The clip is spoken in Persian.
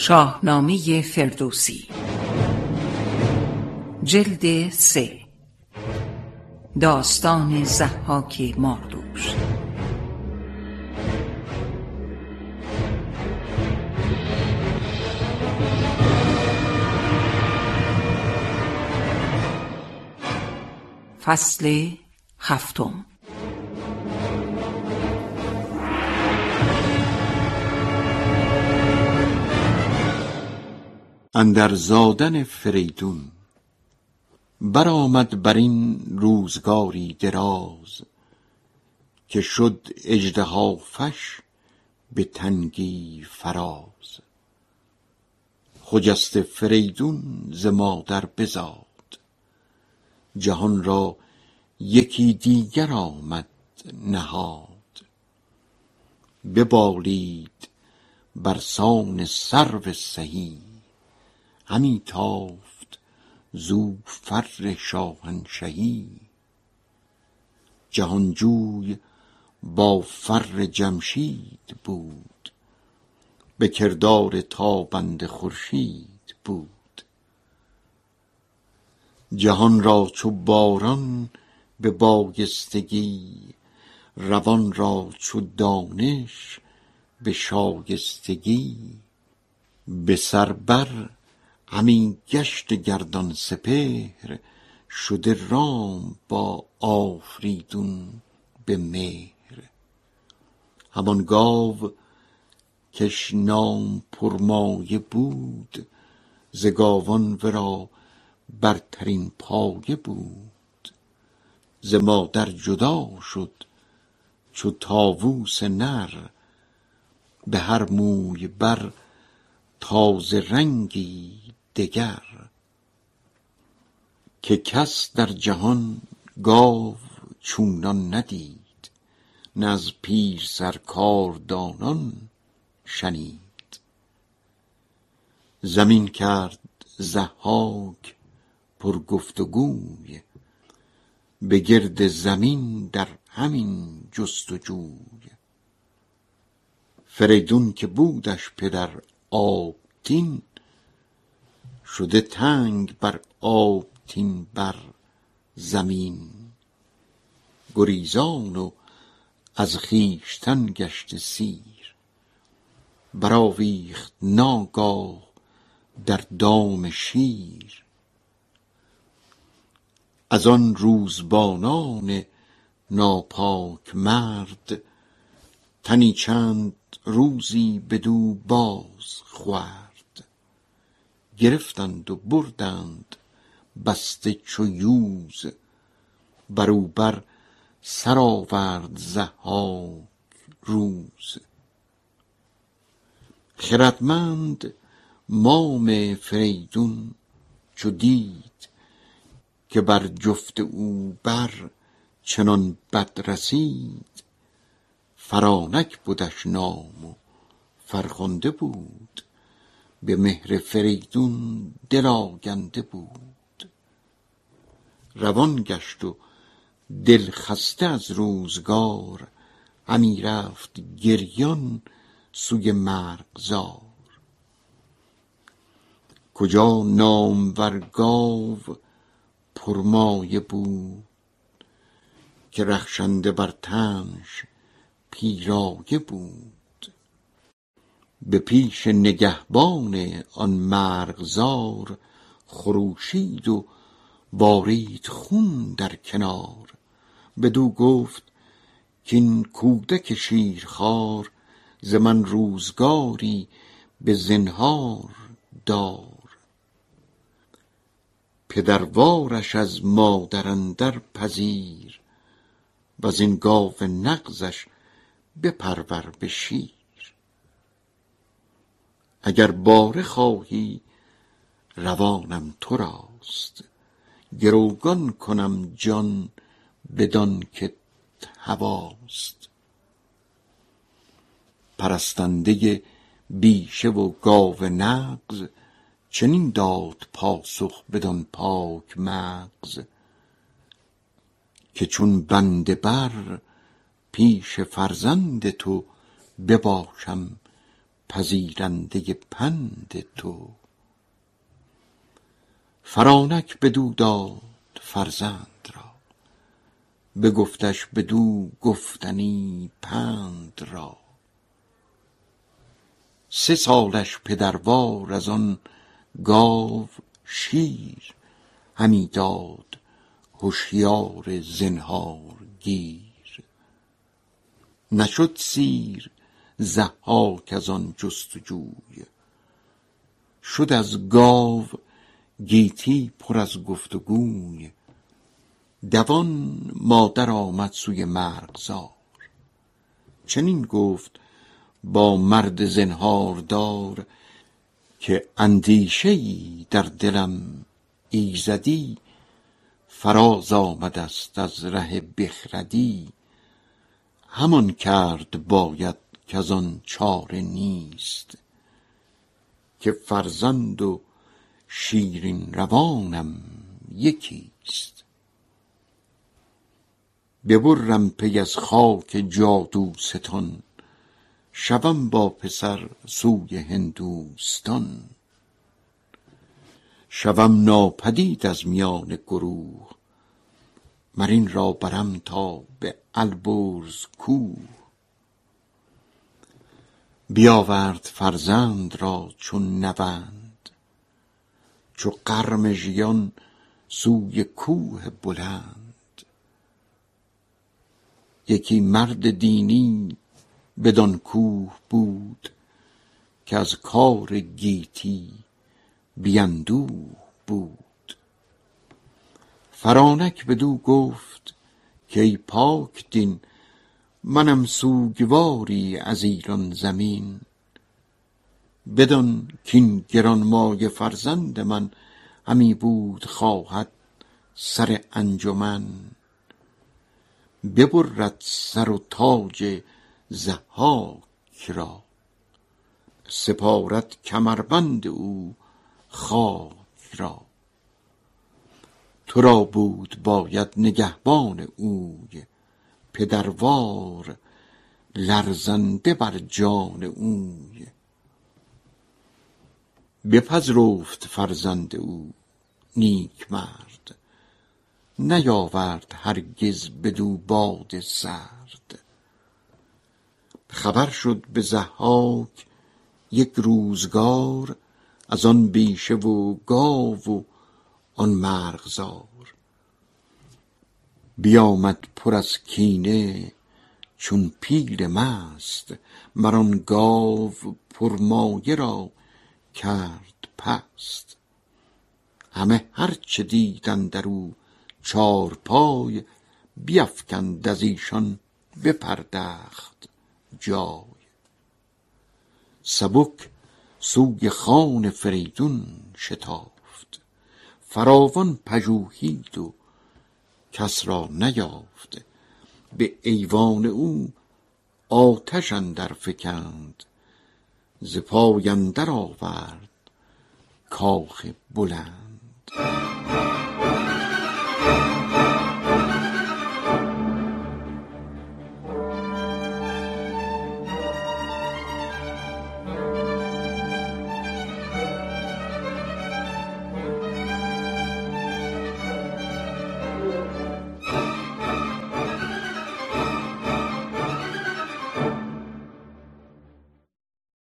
شاهنامه فردوسی جلد 3 داستان ضحاک ماردوش. فصل 7. اندر زادن فریدون. برآمد بر این روزگاری دراز، که شد اژدهافش به تنگی فراز. خجسته فریدون ز مادر بزاد، جهان را یکی دیگر آمد نهاد. ببالید برسان سرو سهی، همی تافت زو فر شاهنشهی. جهانجوی با فر جمشید بود، به کردار تابنده خورشید بود. جهان را چو باران به بایستگی، روان را چو دانش به شایستگی. به سر بر همی گشت گردان سپهر، شده رام با آفریدون به مهر. همان گاو کش نام پرمایه بود، ز گاوان ورا برترین پایه بود. ز مادر جدا شد چو طاووس نر، به هر موی بر تازه رنگی دگر. که کس در جهان گاو چونان ندید، نه از پیر سر کاردانان شنید. زمین کرد ضحاک پر گفت و گوی، به گرد زمین در همین جست و جوی. فریدون که بودش پدر آبتین، شده تنگ بر آبتین بر زمین. گریزان و از خویشتن گشته سیر، برآویخت ناگاه در دام شیر. از آن روزبانان ناپاک مرد، تنی چند روزی بدو باز خورد. گرفتند و بردند بسته چو یوز، برو بر سر آورد ضحاک روز. خردمند مام فریدون چو دید، که بر جفت او بر چنان بد رسید. فرانک بدش نام و فرخنده بود، به مهر فریدون دل آگنده بود. روان گشت و دل خسته از روزگار، همی رفت گریان سوی مرغزار. کجا نامور گاو پرمایه بود، که رخشنده بر تنش پیرایه بود. به پیش نگهبان آن مرغزار، خروشید و بارید خون در کنار. بدو گفت کاین کودک شیرخوار، ز من روزگاری به زنهار دار. پدروارش از مادر اندر پذیر، وز این گاو نغزش بپرور به شیر. اگر باره خواهی روانم تو راست، گروگان کنم جان بدان که هواست. پرستنده بیشه و گاو نغز، چنین داد پاسخ بدان پاک مغز. که چون بنده بر پیش فرزند تو، بباشم پذیرنده پند تو. فرانک بدو داد فرزند را، بگفتش بدو گفتنی پند را. 3 سالش پدروار از آن گاو شیر، همی داد هوشیار زنهار گیر. نشد سیر ضحاک از آن جستجوی، شد از گاو گیتی پر از گفتگوی. دوان مادر آمد سوی مرغزار، چنین گفت با مرد زنهاردار که اندیشه‌ای در دلم ایزدی، فراز آمده است از ره بخردی. همان کرد باید که از آن چاره نیست، که فرزند و شیرین روانم یکیست. ببرم پی از خاک جادو ستان، شوم با پسر سوی هندوستان. شوم ناپدید از میان گروه، مرین را برم تا به البرز کوه. بیاورد فرزند را چون نوند، چو قرمژیان سوی کوه بلند. یکی مرد دینی بدان کوه بود، که از کار گیتی بی اندوه بود. فرانک بدو گفت که ای پاک دین، منم سوگواری از ایران زمین. بدان کین گرانمایه فرزند من، همی بود خواهد سر انجمن. ببرد سر و تاج ضحاک را، سپارد کمربند او خاک را. تو را بود باید نگهبان اوی، پدروار لرزنده بر جان اوی. بپذرفت فرزند او نیک مرد، نیاورد هرگز بدو باد سرد. خبر شد به ضحاک یک روزگار، از آن بیشه و گاو و آن مرغزار. بیامد پر از کینه چون پیل مست، مر آن گاو پرمایه را کرد پست. همه هرچه دید اندرو چارپای، بیفکند از ایشان بپردخت جای. سبک سوی خان فریدون شتافت، فراوان پژوهید و کس را نیافت. به ایوان او آتش اندر فکند، ز پای اندر آورد کاخ بلند.